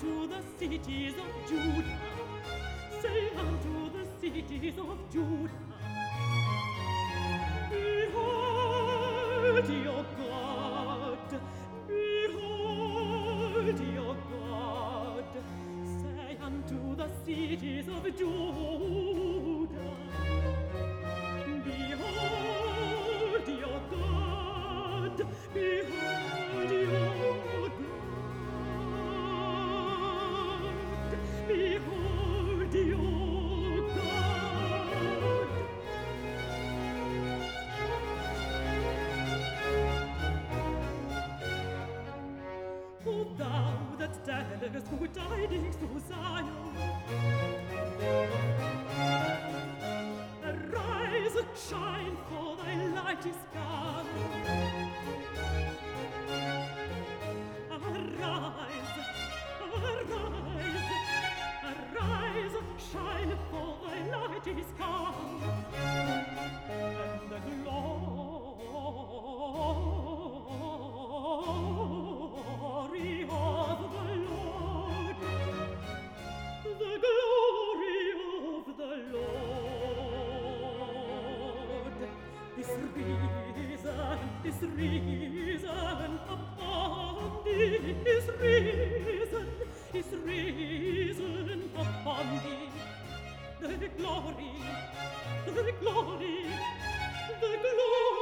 unto the cities of Judah, say unto the cities of Judah, behold your God, behold your God, say unto the cities of Judah, behold your God, behold your God, behold your God. O thou that tellest good tidings to Zion, arise, shine, for thy light is come. Arise, arise, arise, shine, for thy light is come, and the glory of the Lord, the glory of the Lord is risen upon thee, is risen upon thee, the glory, the glory, the glory